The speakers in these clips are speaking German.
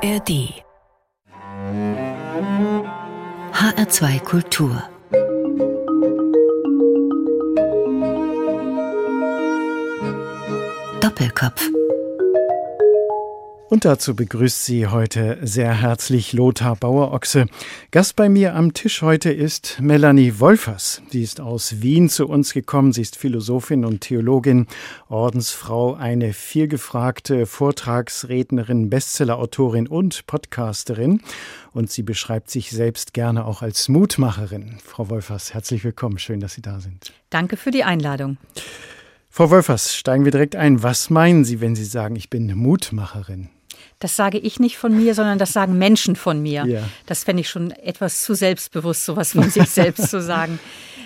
ARD HR2 Kultur Doppelkopf. Und dazu begrüßt sie heute sehr herzlich Lothar Bauer-Ochse. Gast bei mir am Tisch heute ist Melanie Wolfers. Sie ist aus Wien zu uns gekommen. Sie ist Philosophin und Theologin, Ordensfrau, eine vielgefragte Vortragsrednerin, Bestsellerautorin und Podcasterin. Und sie beschreibt sich selbst gerne auch als Mutmacherin. Frau Wolfers, herzlich willkommen. Schön, dass Sie da sind. Danke für die Einladung. Frau Wolfers, steigen wir direkt ein. Was meinen Sie, wenn Sie sagen, ich bin Mutmacherin? Das sage ich nicht von mir, sondern das sagen Menschen von mir. Ja. Das fände ich schon etwas zu selbstbewusst, sowas von sich selbst zu sagen.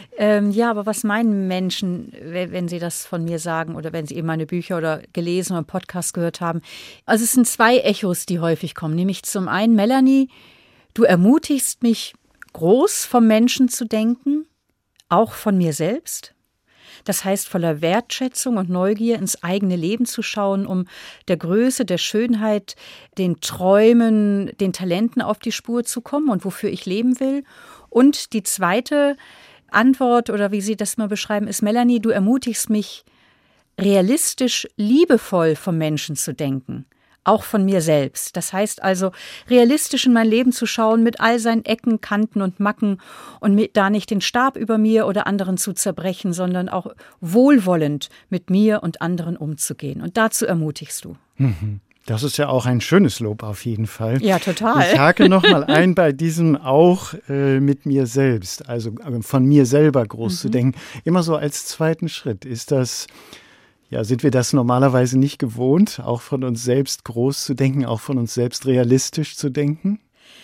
Ja, aber was meinen Menschen, wenn sie das von mir sagen oder wenn sie eben meine Bücher oder gelesen oder Podcast gehört haben? Also es sind zwei Echos, die häufig kommen. Nämlich zum einen, Melanie, du ermutigst mich, groß vom Menschen zu denken, auch von mir selbst. Das heißt, voller Wertschätzung und Neugier ins eigene Leben zu schauen, um der Größe, der Schönheit, den Träumen, den Talenten auf die Spur zu kommen und wofür ich leben will. Und die zweite Antwort, oder wie Sie das mal beschreiben, ist, Melanie, du ermutigst mich, realistisch, liebevoll vom Menschen zu denken. Auch von mir selbst. Das heißt also, realistisch in mein Leben zu schauen, mit all seinen Ecken, Kanten und Macken und da nicht den Stab über mir oder anderen zu zerbrechen, sondern auch wohlwollend mit mir und anderen umzugehen. Und dazu ermutigst du. Das ist ja auch ein schönes Lob auf jeden Fall. Ja, total. Ich hake noch mal ein bei diesem auch mit mir selbst, also von mir selber groß zu denken. Immer so als zweiten Schritt. Ist das... Ja, sind wir das normalerweise nicht gewohnt, auch von uns selbst groß zu denken, auch von uns selbst realistisch zu denken?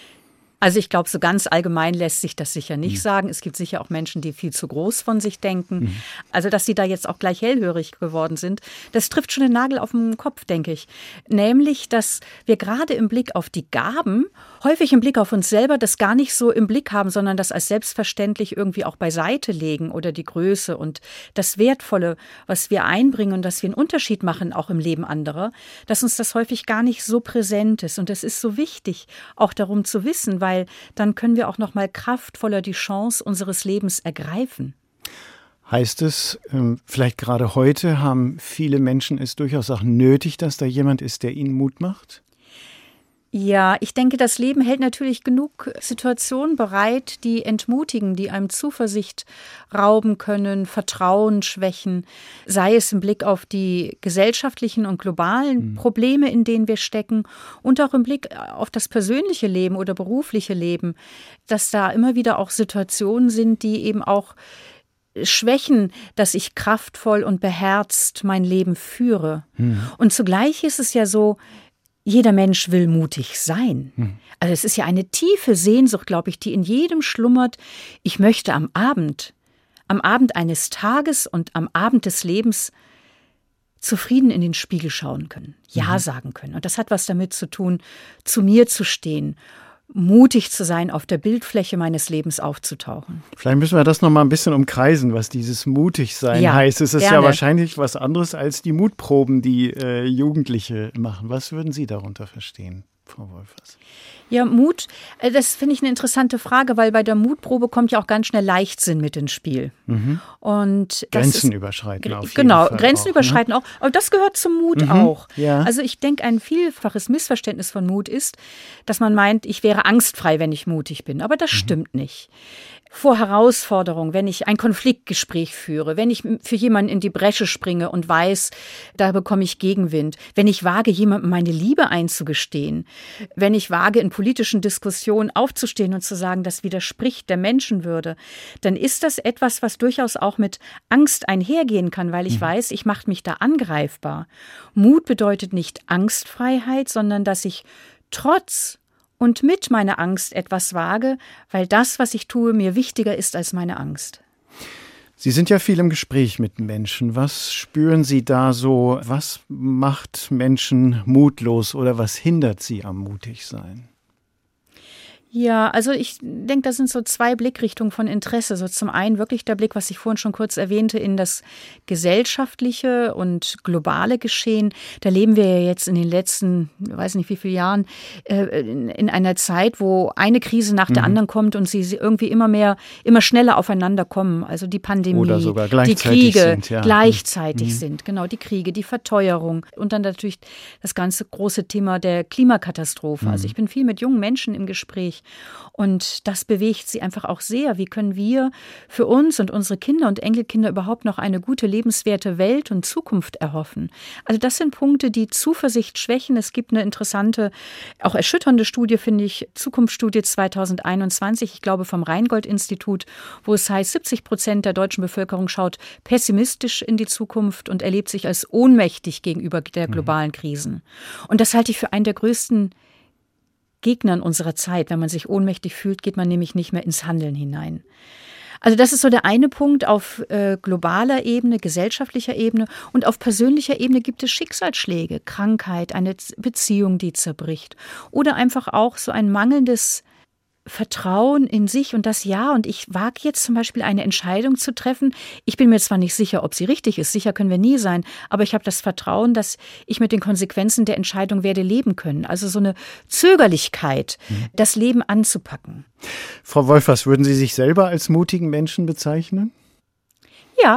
Also ich glaube, so ganz allgemein lässt sich das sicher nicht sagen. Es gibt sicher auch Menschen, die viel zu groß von sich denken. Also dass sie da jetzt auch gleich hellhörig geworden sind, das trifft schon den Nagel auf den Kopf, denke ich. Nämlich, dass wir gerade im Blick auf die Gaben, häufig im Blick auf uns selber, das gar nicht so im Blick haben, sondern das als selbstverständlich irgendwie auch beiseite legen oder die Größe und das Wertvolle, was wir einbringen und dass wir einen Unterschied machen, auch im Leben anderer, dass uns das häufig gar nicht so präsent ist. Und das ist so wichtig, auch darum zu wissen, weil dann können wir auch noch mal kraftvoller die Chance unseres Lebens ergreifen. Heißt es, vielleicht gerade heute haben viele Menschen es durchaus auch nötig, dass da jemand ist, der ihnen Mut macht? Ja, ich denke, das Leben hält natürlich genug Situationen bereit, die entmutigen, die einem Zuversicht rauben können, Vertrauen schwächen, sei es im Blick auf die gesellschaftlichen und globalen Probleme, in denen wir stecken und auch im Blick auf das persönliche Leben oder berufliche Leben, dass da immer wieder auch Situationen sind, die eben auch schwächen, dass ich kraftvoll und beherzt mein Leben führe. Und zugleich ist es ja so, jeder Mensch will mutig sein. Also es ist ja eine tiefe Sehnsucht, glaube ich, die in jedem schlummert. Ich möchte am Abend eines Tages und am Abend des Lebens zufrieden in den Spiegel schauen können, Ja sagen können. Und das hat was damit zu tun, zu mir zu stehen, mutig zu sein, auf der Bildfläche meines Lebens aufzutauchen. Vielleicht müssen wir das noch mal ein bisschen umkreisen, was dieses Mutigsein heißt. Es ist gerne. Ja wahrscheinlich was anderes als die Mutproben, die Jugendliche machen. Was würden Sie darunter verstehen, Frau Wolfers? Ja, Mut, das finde ich eine interessante Frage, weil bei der Mutprobe kommt ja auch ganz schnell Leichtsinn mit ins Spiel. Und Grenzen überschreiten auf jeden Genau, Fall Grenzen auch, überschreiten auch. Aber das gehört zum Mut auch. Ja. Also ich denke, ein vielfaches Missverständnis von Mut ist, dass man meint, ich wäre angstfrei, wenn ich mutig bin. Aber das stimmt nicht. Vor Herausforderungen, wenn ich ein Konfliktgespräch führe, wenn ich für jemanden in die Bresche springe und weiß, da bekomme ich Gegenwind, wenn ich wage, jemandem meine Liebe einzugestehen, wenn ich wage, in politischen Diskussionen aufzustehen und zu sagen, das widerspricht der Menschenwürde, dann ist das etwas, was durchaus auch mit Angst einhergehen kann, weil ich weiß, ich mache mich da angreifbar. Mut bedeutet nicht Angstfreiheit, sondern dass ich trotz und mit meiner Angst etwas wage, weil das, was ich tue, mir wichtiger ist als meine Angst. Sie sind ja viel im Gespräch mit Menschen. Was spüren Sie da so? Was macht Menschen mutlos oder was hindert sie am Mutigsein? Ja, also ich denke, da sind so 2 Blickrichtungen von Interesse. So zum einen wirklich der Blick, was ich vorhin schon kurz erwähnte, in das gesellschaftliche und globale Geschehen. Da leben wir ja jetzt in den letzten, weiß nicht wie viele Jahren, in einer Zeit, wo eine Krise nach der anderen kommt und sie irgendwie immer schneller aufeinander kommen. Also die Pandemie, oder sogar die Kriege sind, ja. gleichzeitig sind. Genau, die Kriege, die Verteuerung und dann natürlich das ganze große Thema der Klimakatastrophe. Also ich bin viel mit jungen Menschen im Gespräch. Und das bewegt sie einfach auch sehr. Wie können wir für uns und unsere Kinder und Enkelkinder überhaupt noch eine gute, lebenswerte Welt und Zukunft erhoffen? Also das sind Punkte, die Zuversicht schwächen. Es gibt eine interessante, auch erschütternde Studie, finde ich, Zukunftsstudie 2021, ich glaube vom Rheingold-Institut, wo es heißt, 70% der deutschen Bevölkerung schaut pessimistisch in die Zukunft und erlebt sich als ohnmächtig gegenüber der globalen Krisen. Und das halte ich für einen der größten Gegnern unserer Zeit. Wenn man sich ohnmächtig fühlt, geht man nämlich nicht mehr ins Handeln hinein. Also das ist so der eine Punkt auf globaler Ebene, gesellschaftlicher Ebene. Und auf persönlicher Ebene gibt es Schicksalsschläge, Krankheit, eine Beziehung, die zerbricht. Oder einfach auch so ein mangelndes Vertrauen in sich und das Ja. Und ich wage jetzt zum Beispiel eine Entscheidung zu treffen. Ich bin mir zwar nicht sicher, ob sie richtig ist, sicher können wir nie sein, aber ich habe das Vertrauen, dass ich mit den Konsequenzen der Entscheidung werde leben können. Also so eine Zögerlichkeit, das Leben anzupacken. Frau Wolfers, würden Sie sich selber als mutigen Menschen bezeichnen? Ja.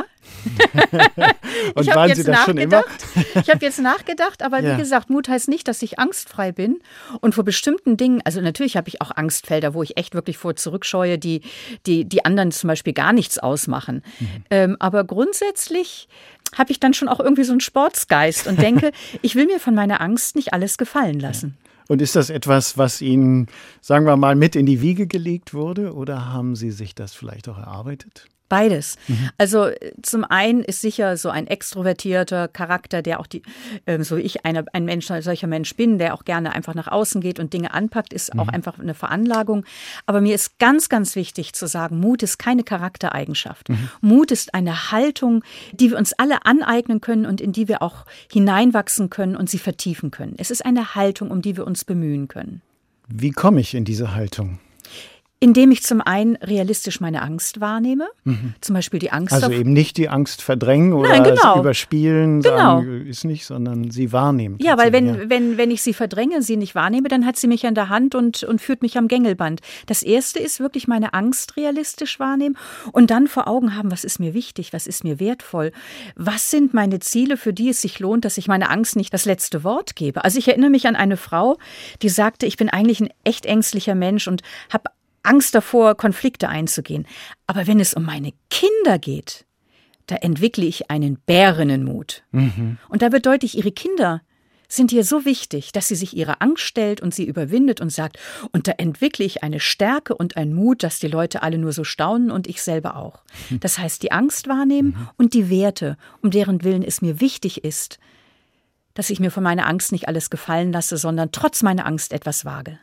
Und waren Sie das schon immer? Ich habe jetzt nachgedacht, aber wie gesagt, Mut heißt nicht, dass ich angstfrei bin. Und vor bestimmten Dingen, also natürlich habe ich auch Angstfelder, wo ich echt wirklich vor zurückscheue, die anderen zum Beispiel gar nichts ausmachen. Aber grundsätzlich habe ich dann schon auch irgendwie so einen Sportsgeist und denke, ich will mir von meiner Angst nicht alles gefallen lassen. Und ist das etwas, was Ihnen, sagen wir mal, mit in die Wiege gelegt wurde? Oder haben Sie sich das vielleicht auch erarbeitet? Beides. Also zum einen ist sicher so ein extrovertierter Charakter, der auch so wie ich ein solcher Mensch bin, der auch gerne einfach nach außen geht und Dinge anpackt, ist auch einfach eine Veranlagung. Aber mir ist ganz, ganz wichtig zu sagen, Mut ist keine Charaktereigenschaft. Mut ist eine Haltung, die wir uns alle aneignen können und in die wir auch hineinwachsen können und sie vertiefen können. Es ist eine Haltung, um die wir uns bemühen können. Wie komme ich in diese Haltung? Indem ich zum einen realistisch meine Angst wahrnehme, zum Beispiel die Angst. Also eben nicht die Angst verdrängen oder überspielen, sagen, ist nicht, sondern sie wahrnehmen. Ja, weil wenn ich sie verdränge, sie nicht wahrnehme, dann hat sie mich an der Hand und führt mich am Gängelband. Das Erste ist wirklich meine Angst realistisch wahrnehmen und dann vor Augen haben, was ist mir wichtig, was ist mir wertvoll, was sind meine Ziele, für die es sich lohnt, dass ich meine Angst nicht das letzte Wort gebe. Also ich erinnere mich an eine Frau, die sagte, ich bin eigentlich ein echt ängstlicher Mensch und habe Angst davor, Konflikte einzugehen. Aber wenn es um meine Kinder geht, da entwickle ich einen Bärinnenmut. Und da wird deutlich, ihre Kinder sind ihr so wichtig, dass sie sich ihrer Angst stellt und sie überwindet und sagt, und da entwickle ich eine Stärke und einen Mut, dass die Leute alle nur so staunen und ich selber auch. Das heißt, die Angst wahrnehmen und die Werte, um deren Willen es mir wichtig ist, dass ich mir von meiner Angst nicht alles gefallen lasse, sondern trotz meiner Angst etwas wage.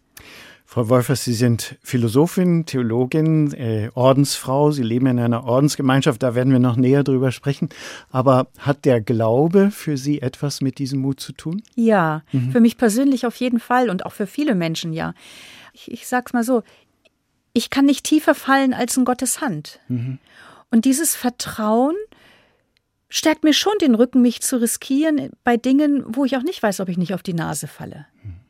Frau Wolfers, Sie sind Philosophin, Theologin, Ordensfrau. Sie leben in einer Ordensgemeinschaft, da werden wir noch näher drüber sprechen. Aber hat der Glaube für Sie etwas mit diesem Mut zu tun? Ja, für mich persönlich auf jeden Fall und auch für viele Menschen, ja. Ich sag's mal so, ich kann nicht tiefer fallen als in Gottes Hand. Und dieses Vertrauen stärkt mir schon den Rücken, mich zu riskieren bei Dingen, wo ich auch nicht weiß, ob ich nicht auf die Nase falle.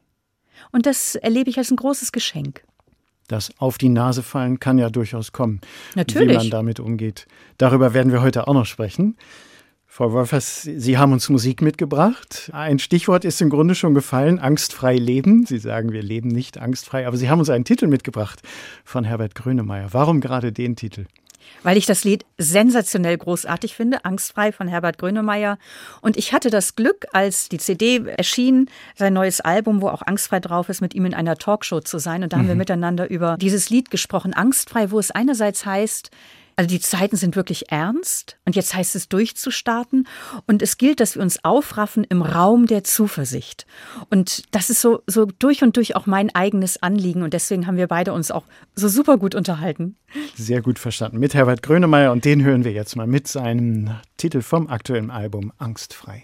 Und das erlebe ich als ein großes Geschenk. Das auf die Nase fallen kann ja durchaus kommen. Natürlich. Wie man damit umgeht. Darüber werden wir heute auch noch sprechen. Frau Wolfers, Sie haben uns Musik mitgebracht. Ein Stichwort ist im Grunde schon gefallen, angstfrei leben. Sie sagen, wir leben nicht angstfrei, aber Sie haben uns einen Titel mitgebracht von Herbert Grönemeyer. Warum gerade den Titel? Weil ich das Lied sensationell großartig finde, Angstfrei von Herbert Grönemeyer. Und ich hatte das Glück, als die CD erschien, sein neues Album, wo auch Angstfrei drauf ist, mit ihm in einer Talkshow zu sein. Und da haben wir miteinander über dieses Lied gesprochen, Angstfrei, wo es einerseits heißt, also die Zeiten sind wirklich ernst und jetzt heißt es durchzustarten und es gilt, dass wir uns aufraffen im Raum der Zuversicht. Und das ist so durch und durch auch mein eigenes Anliegen und deswegen haben wir beide uns auch so super gut unterhalten. Sehr gut verstanden. Mit Herbert Grönemeyer und den hören wir jetzt mal mit seinem Titel vom aktuellen Album Angstfrei.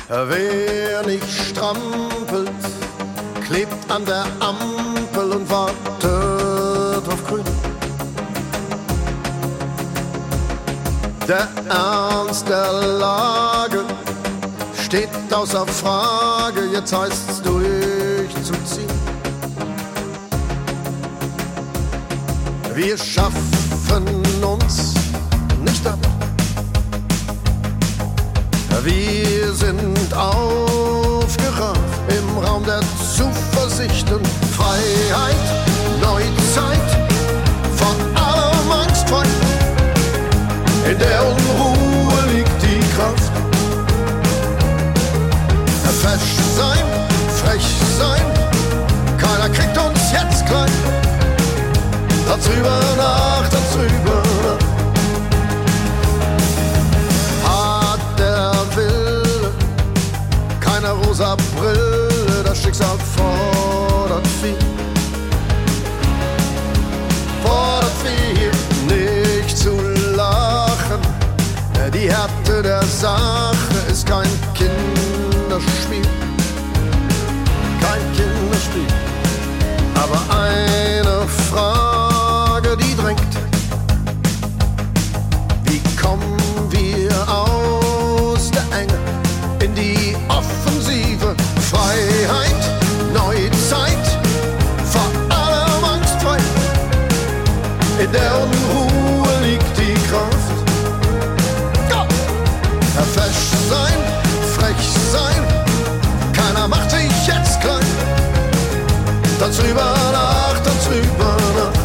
Wer nicht strampelt, klebt an der Ampel und wartet auf Grün. Der Ernst der Lage steht außer Frage, jetzt heißt's durchzuziehen. Wir schaffen uns nicht ab. Wir sind aufgerafft im Raum der Zuversicht und Freiheit, Neuzeit, vor allem angstfrei. In der Unruhe liegt die Kraft. Fesch sein, frech sein, keiner kriegt uns jetzt klein. Darüber nach, darüber nach. Hat der Wille keine rosa Brille, das Schicksal fordert viel. Fordert viel, nicht zu lachen. Die Härte der Sache ist kein Kinderspiel. Kein Kinderspiel. Aber eine Frage, die drängt. Wie kommen wir aus der Enge in die Offensive? Freiheit, Neuzeit, vor allem angstfrei. In der Unruhe liegt die Kraft. Go! Fesch sein, frech sein, keiner macht dich jetzt klein. Darüber nach, darüber nach.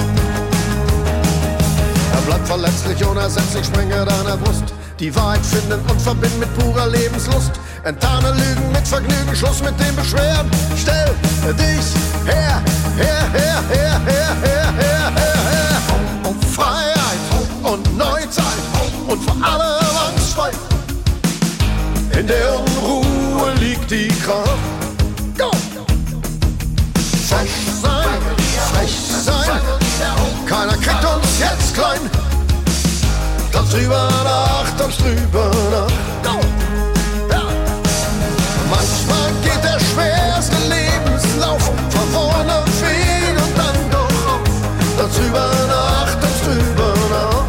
Er bleibt verletzlich, unersetzlich, sprenge deiner Brust. Die Wahrheit finden und verbinden mit purer Lebenslust. Enttarne Lügen mit Vergnügen, Schluss mit dem Beschweren. Stell dich her, her, her, her, her, her, her, her, her. Um Freiheit und Neuzeit und vor allem angstfrei. In der Unruhe liegt die Kraft. Go! Frech sein, frech sein, keiner kriegt uns jetzt klein. Tanz drüber nach, tanz drüber nach. Go! Ja. Manchmal geht der schwerste Lebenslauf verworrene Wege und dann doch auf. Tanz drüber nach, tanz drüber nach.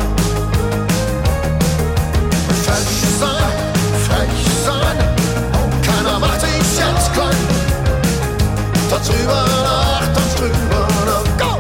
Frech sein, keiner macht dich jetzt klein. Tanz drüber nach, tanz drüber nach. Go!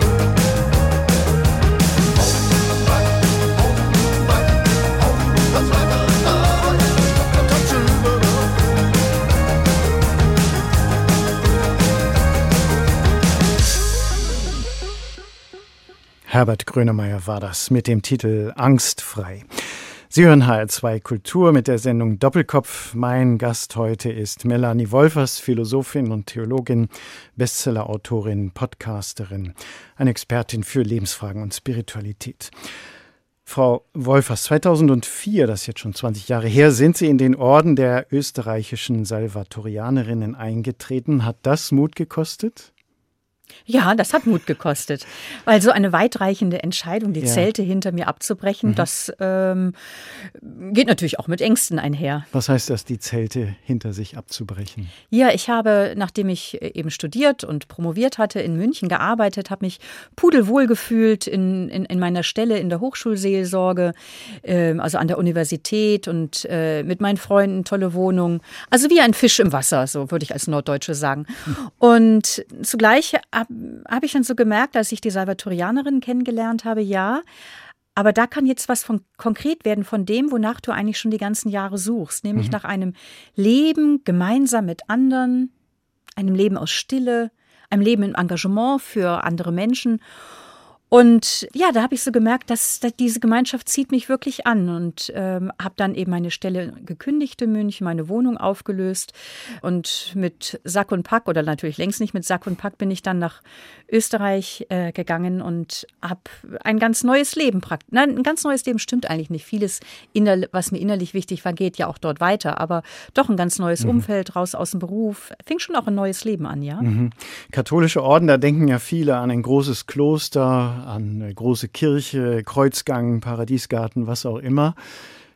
Herbert Grönemeyer war das mit dem Titel Angstfrei. Sie hören HR2 Kultur mit der Sendung Doppelkopf. Mein Gast heute ist Melanie Wolfers, Philosophin und Theologin, Bestsellerautorin, Podcasterin, eine Expertin für Lebensfragen und Spiritualität. Frau Wolfers, 2004, das ist jetzt schon 20 Jahre her, sind Sie in den Orden der österreichischen Salvatorianerinnen eingetreten. Hat das Mut gekostet? Ja, das hat Mut gekostet, weil so eine weitreichende Entscheidung, die Zelte hinter mir abzubrechen, das geht natürlich auch mit Ängsten einher. Was heißt das, die Zelte hinter sich abzubrechen? Ja, ich habe, nachdem ich eben studiert und promoviert hatte, in München gearbeitet, habe mich pudelwohl gefühlt in meiner Stelle in der Hochschulseelsorge, also an der Universität und mit meinen Freunden, tolle Wohnung. Also wie ein Fisch im Wasser, so würde ich als Norddeutsche sagen. Und zugleich habe ich dann so gemerkt, als ich die Salvatorianerinnen kennengelernt habe, ja, aber da kann jetzt was konkret werden von dem, wonach du eigentlich schon die ganzen Jahre suchst, nämlich nach einem Leben gemeinsam mit anderen, einem Leben aus Stille, einem Leben im Engagement für andere Menschen. Und ja, da habe ich so gemerkt, dass diese Gemeinschaft zieht mich wirklich an und habe dann eben meine Stelle gekündigt in München, meine Wohnung aufgelöst und mit Sack und Pack oder natürlich längst nicht mit Sack und Pack bin ich dann nach Österreich gegangen und habe ein ganz neues Leben Nein, ein ganz neues Leben stimmt eigentlich nicht. Vieles, was mir innerlich wichtig war, geht ja auch dort weiter, aber doch ein ganz neues Umfeld, raus aus dem Beruf. Fing schon auch ein neues Leben an, ja. Katholische Orden, da denken ja viele an ein großes Kloster, an eine große Kirche, Kreuzgang, Paradiesgarten, was auch immer.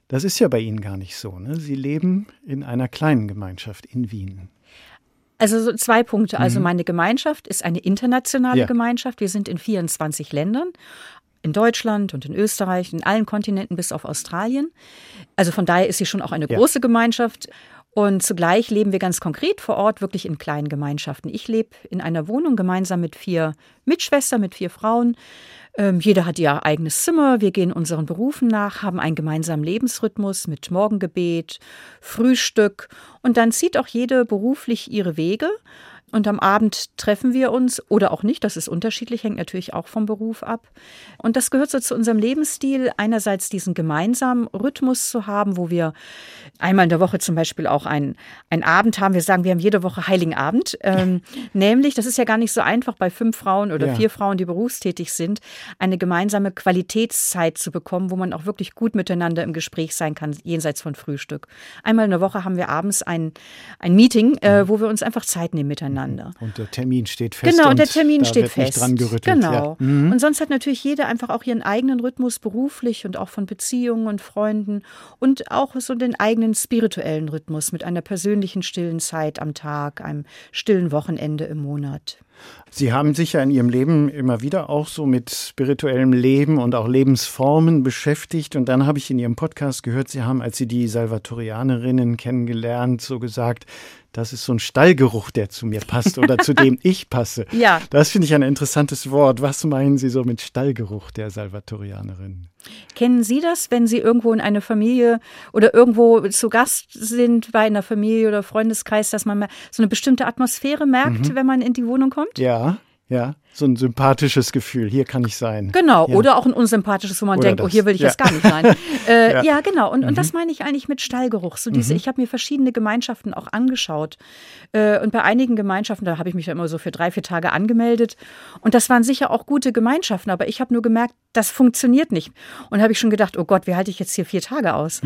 Das ist ja bei Ihnen gar nicht so, ne? Sie leben in einer kleinen Gemeinschaft in Wien. Also so 2 Punkte. Also meine Gemeinschaft ist eine internationale Gemeinschaft. Wir sind in 24 Ländern. In Deutschland und in Österreich, in allen Kontinenten bis auf Australien. Also von daher ist sie schon auch eine große Gemeinschaft. Und zugleich leben wir ganz konkret vor Ort wirklich in kleinen Gemeinschaften. Ich lebe in einer Wohnung gemeinsam mit 4 Mitschwestern, mit 4 Frauen. Jeder hat ihr eigenes Zimmer. Wir gehen unseren Berufen nach, haben einen gemeinsamen Lebensrhythmus mit Morgengebet, Frühstück. Und dann zieht auch jede beruflich ihre Wege. Und am Abend treffen wir uns oder auch nicht, das ist unterschiedlich, hängt natürlich auch vom Beruf ab. Und das gehört so zu unserem Lebensstil, einerseits diesen gemeinsamen Rhythmus zu haben, wo wir einmal in der Woche zum Beispiel auch einen Abend haben. Wir sagen, wir haben jede Woche Heiligen Abend. Nämlich, das ist ja gar nicht so einfach, bei 5 Frauen oder 4 Frauen, die berufstätig sind, eine gemeinsame Qualitätszeit zu bekommen, wo man auch wirklich gut miteinander im Gespräch sein kann, jenseits von Frühstück. Einmal in der Woche haben wir abends ein Meeting, wo wir uns einfach Zeit nehmen miteinander. Und der Termin steht fest. Genau, und der Termin steht wird fest. Nicht dran gerüttelt. Genau. Ja. Und sonst hat natürlich jeder einfach auch ihren eigenen Rhythmus beruflich und auch von Beziehungen und Freunden und auch so den eigenen spirituellen Rhythmus mit einer persönlichen stillen Zeit am Tag, einem stillen Wochenende im Monat. Sie haben sich ja in Ihrem Leben immer wieder auch so mit spirituellem Leben und auch Lebensformen beschäftigt. Und dann habe ich in Ihrem Podcast gehört, Sie haben, als Sie die Salvatorianerinnen kennengelernt, so gesagt, das ist so ein Stallgeruch, der zu mir passt oder zu dem ich passe. Ja. Das finde ich ein interessantes Wort. Was meinen Sie so mit Stallgeruch der Salvatorianerin? Kennen Sie das, wenn Sie irgendwo in eine Familie oder irgendwo zu Gast sind bei einer Familie oder Freundeskreis, dass man so eine bestimmte Atmosphäre merkt, wenn man in die Wohnung kommt? Ja, so ein sympathisches Gefühl, hier kann ich sein. Genau, ja. Oder auch ein unsympathisches, wo man denkt, hier will ich jetzt gar nicht sein. Ja, genau. Und das meine ich eigentlich mit Stallgeruch. So ich habe mir verschiedene Gemeinschaften auch angeschaut. Und bei einigen Gemeinschaften, da habe ich mich ja immer so für 3-4 Tage angemeldet. Und das waren sicher auch gute Gemeinschaften, aber ich habe nur gemerkt, das funktioniert nicht. Und habe ich schon gedacht, oh Gott, wie halte ich jetzt hier 4 Tage aus?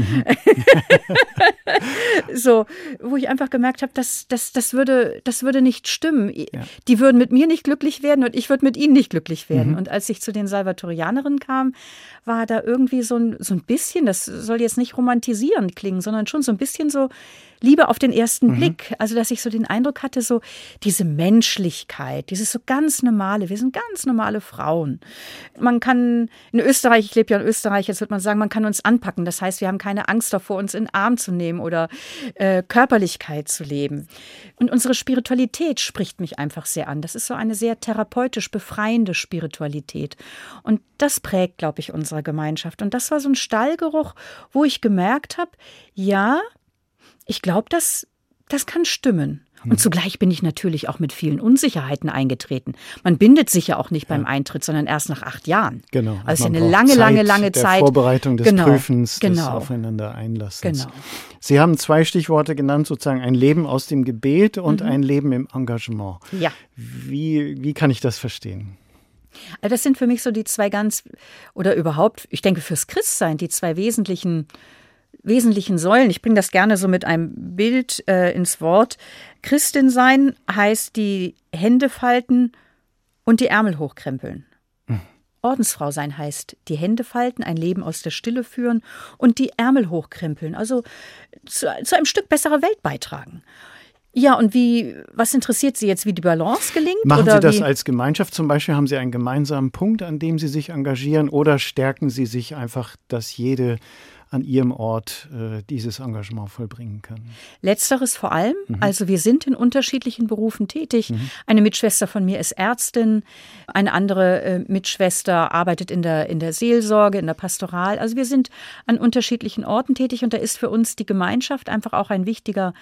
So, wo ich einfach gemerkt habe, das würde nicht stimmen. Ja. Die würden mit mir nicht glücklich werden und ich würde mit ihnen nicht glücklich werden. Und als ich zu den Salvatorianerinnen kam, war da irgendwie so ein bisschen, das soll jetzt nicht romantisierend klingen, sondern schon so ein bisschen so Liebe auf den ersten Blick. Also, dass ich so den Eindruck hatte, so diese Menschlichkeit, dieses so ganz normale, wir sind ganz normale Frauen. Man kann in Österreich, ich lebe ja in Österreich, jetzt würde man sagen, man kann uns anpacken. Das heißt, wir haben keine Angst davor, uns in den Arm zu nehmen oder Körperlichkeit zu leben. Und unsere Spiritualität spricht mich einfach sehr an. Das ist so eine sehr therapeutisch befreiende Spiritualität. Und das prägt, glaube ich, unsere Gemeinschaft. Und das war so ein Stallgeruch, wo ich gemerkt habe, ja, ich glaube, das kann stimmen. Und zugleich bin ich natürlich auch mit vielen Unsicherheiten eingetreten. Man bindet sich ja auch nicht beim Eintritt, sondern erst nach 8 Jahren. Genau. Also eine lange Zeit. Der Vorbereitung des Prüfens, des Aufeinander Einlassens. Genau. Sie haben 2 Stichworte genannt, sozusagen ein Leben aus dem Gebet und ein Leben im Engagement. Ja. Wie kann ich das verstehen? Also das sind für mich so die 2 oder überhaupt, ich denke fürs Christsein, die 2 wesentlichen Säulen. Ich bringe das gerne so mit einem Bild ins Wort. Christin sein heißt die Hände falten und die Ärmel hochkrempeln. Ordensfrau sein heißt die Hände falten, ein Leben aus der Stille führen und die Ärmel hochkrempeln. Also zu einem Stück besserer Welt beitragen. Ja, und was interessiert Sie jetzt, wie die Balance gelingt? Machen Sie das als Gemeinschaft zum Beispiel? Haben Sie einen gemeinsamen Punkt, an dem Sie sich engagieren? Oder stärken Sie sich einfach, dass jede an ihrem Ort dieses Engagement vollbringen kann? Letzteres vor allem. Also wir sind in unterschiedlichen Berufen tätig. Eine Mitschwester von mir ist Ärztin, eine andere Mitschwester arbeitet in der Seelsorge, in der Pastoral. Also wir sind an unterschiedlichen Orten tätig und da ist für uns die Gemeinschaft einfach auch ein wichtiger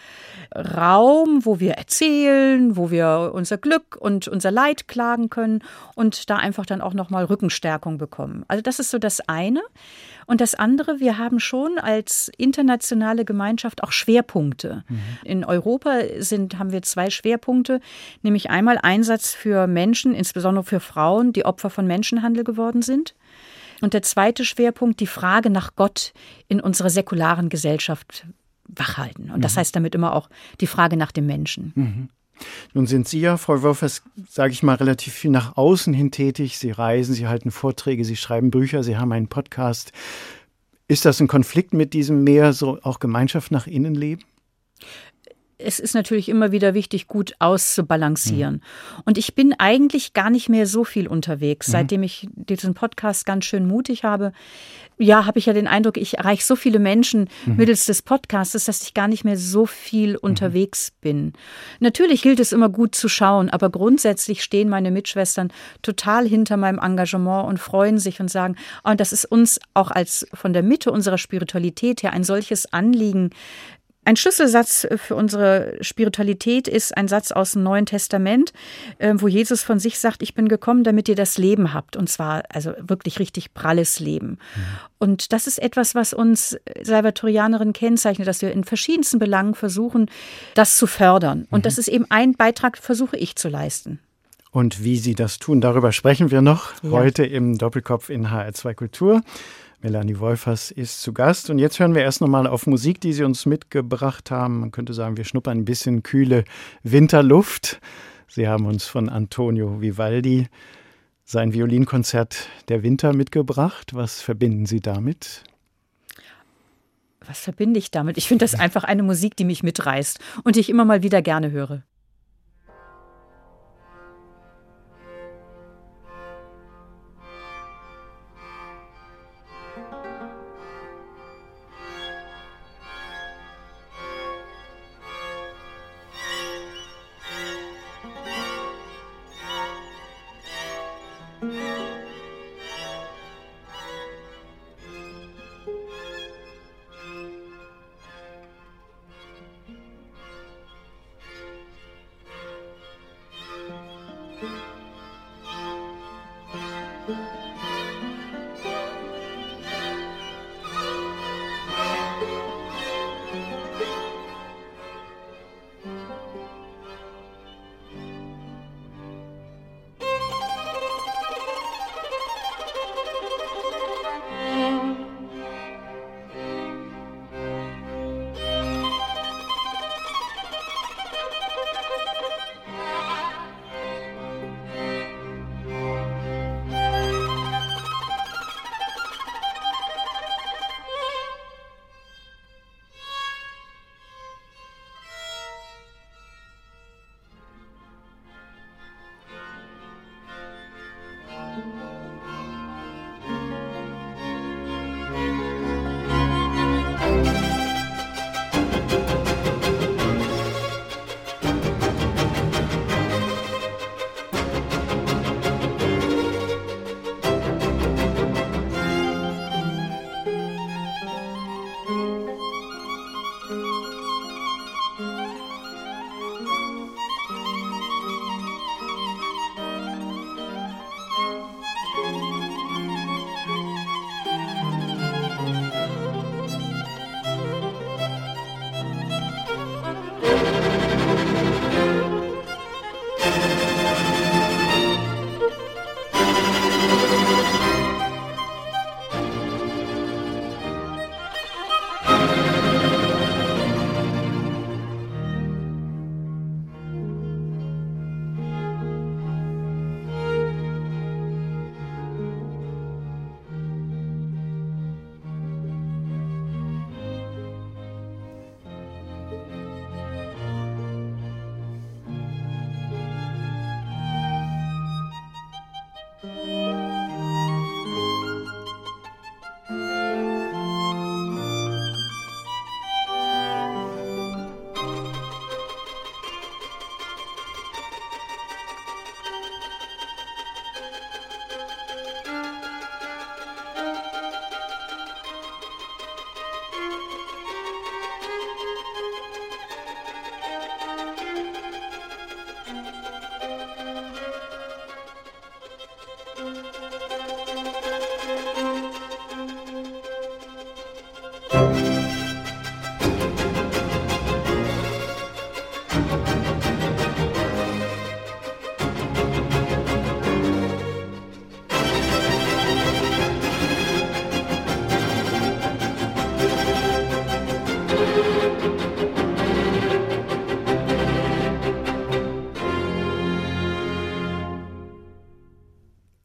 Raum, wo wir erzählen, wo wir unser Glück und unser Leid klagen können und da einfach dann auch nochmal Rückenstärkung bekommen. Also das ist so das eine. Und das andere, wir haben schon als internationale Gemeinschaft auch Schwerpunkte. In Europa haben wir 2 Schwerpunkte, nämlich einmal Einsatz für Menschen, insbesondere für Frauen, die Opfer von Menschenhandel geworden sind. Und der zweite Schwerpunkt, die Frage nach Gott in unserer säkularen Gesellschaft wachhalten. Und das heißt damit immer auch die Frage nach dem Menschen. Nun sind Sie ja, Frau Wolfers, sage ich mal, relativ viel nach außen hin tätig. Sie reisen, Sie halten Vorträge, Sie schreiben Bücher, Sie haben einen Podcast. Ist das ein Konflikt mit diesem mehr so auch Gemeinschaft nach innen leben? Es ist natürlich immer wieder wichtig, gut auszubalancieren. Und ich bin eigentlich gar nicht mehr so viel unterwegs. Seitdem ich diesen Podcast ganz schön mutig habe, habe ich ja den Eindruck, ich erreiche so viele Menschen mittels des Podcasts, dass ich gar nicht mehr so viel unterwegs bin. Natürlich gilt es immer gut zu schauen, aber grundsätzlich stehen meine Mitschwestern total hinter meinem Engagement und freuen sich und sagen, und das ist uns auch als von der Mitte unserer Spiritualität her ein solches Anliegen. Ein Schlüsselsatz für unsere Spiritualität ist ein Satz aus dem Neuen Testament, wo Jesus von sich sagt, ich bin gekommen, damit ihr das Leben habt. Und zwar also wirklich richtig pralles Leben. Und das ist etwas, was uns Salvatorianerinnen kennzeichnet, dass wir in verschiedensten Belangen versuchen, das zu fördern. Und das ist eben ein Beitrag, versuche ich zu leisten. Und wie Sie das tun, darüber sprechen wir noch heute im Doppelkopf in HR2 Kultur. Melanie Wolfers ist zu Gast und jetzt hören wir erst nochmal auf Musik, die Sie uns mitgebracht haben. Man könnte sagen, wir schnuppern ein bisschen kühle Winterluft. Sie haben uns von Antonio Vivaldi sein Violinkonzert Der Winter mitgebracht. Was verbinden Sie damit? Was verbinde ich damit? Ich finde das einfach eine Musik, die mich mitreißt und die ich immer mal wieder gerne höre.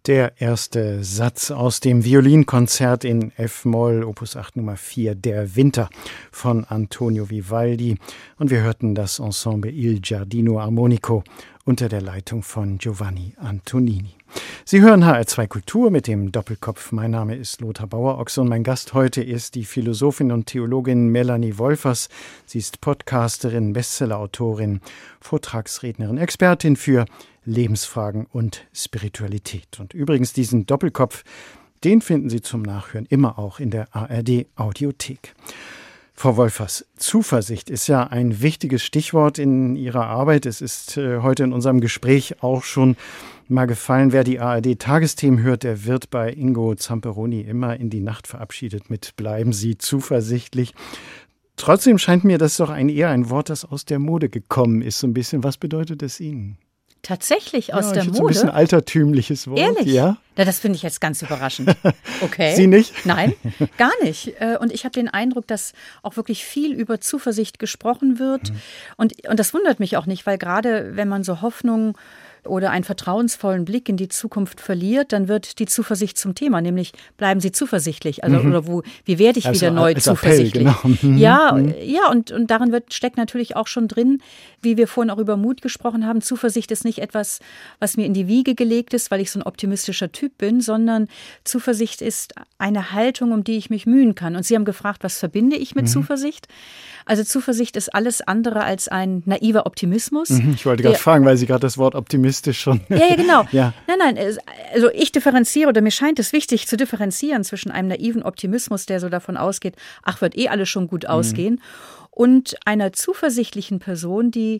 Der erste Satz aus dem Violinkonzert in F-Moll, Opus 8 Nummer 4, Der Winter von Antonio Vivaldi. Und wir hörten das Ensemble Il Giardino Armonico unter der Leitung von Giovanni Antonini. Sie hören HR2 Kultur mit dem Doppelkopf. Mein Name ist Lothar Bauer-Ochse und mein Gast heute ist die Philosophin und Theologin Melanie Wolfers. Sie ist Podcasterin, Bestsellerautorin, Vortragsrednerin, Expertin für Lebensfragen und Spiritualität. Und übrigens diesen Doppelkopf, den finden Sie zum Nachhören immer auch in der ARD-Audiothek. Frau Wolfers, Zuversicht ist ja ein wichtiges Stichwort in Ihrer Arbeit. Es ist heute in unserem Gespräch auch schon mal gefallen. Wer die ARD-Tagesthemen hört, der wird bei Ingo Zamperoni immer in die Nacht verabschiedet mit "Bleiben Sie zuversichtlich". Trotzdem scheint mir das doch eher ein Wort, das aus der Mode gekommen ist. So ein bisschen, was bedeutet es Ihnen? Tatsächlich aus der Mode? So ein bisschen altertümliches Wort. Ehrlich? Ja? Na, das finde ich jetzt ganz überraschend. Okay. Sie nicht? Nein, gar nicht. Und ich habe den Eindruck, dass auch wirklich viel über Zuversicht gesprochen wird. Und das wundert mich auch nicht, weil gerade wenn man so Hoffnung oder einen vertrauensvollen Blick in die Zukunft verliert, dann wird die Zuversicht zum Thema, nämlich bleiben Sie zuversichtlich. Also oder wie werde ich wieder neu zuversichtlich? Appell, genau. Ja, und darin steckt natürlich auch schon drin, wie wir vorhin auch über Mut gesprochen haben. Zuversicht ist nicht etwas, was mir in die Wiege gelegt ist, weil ich so ein optimistischer Typ bin, sondern Zuversicht ist eine Haltung, um die ich mich mühen kann. Und Sie haben gefragt, was verbinde ich mit Zuversicht? Also Zuversicht ist alles andere als ein naiver Optimismus. Ich wollte gerade fragen, weil Sie gerade das Wort optimistisch schon... Ja, genau. Ja. Nein, also ich differenziere, oder mir scheint es wichtig zu differenzieren zwischen einem naiven Optimismus, der so davon ausgeht, ach, wird alles schon gut ausgehen, und einer zuversichtlichen Person, die